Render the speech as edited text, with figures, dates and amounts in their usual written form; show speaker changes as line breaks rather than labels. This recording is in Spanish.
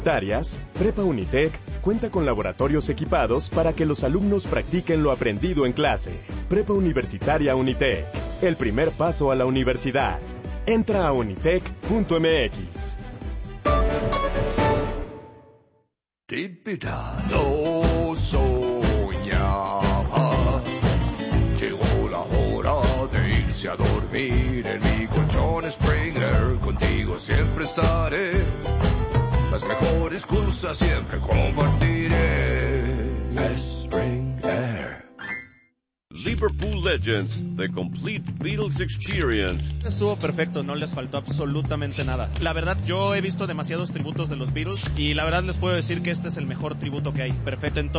Prepa Unitec cuenta con laboratorios equipados para que los alumnos practiquen lo aprendido en clase. Prepa Universitaria Unitec, el primer paso a la universidad. Entra a unitec.mx.
No soñaba. Llegó la hora de irse a dormir en mi colchón Springer. Contigo siempre estaré. Las mejores cosas siempre compartiré. Springer.
Liverpool Legends, The Complete Beatles Experience.
Estuvo perfecto, no les faltó absolutamente nada. La verdad, yo he visto demasiados tributos de los Beatles y la verdad les puedo decir que este es el mejor tributo que hay. Perfecto en todo.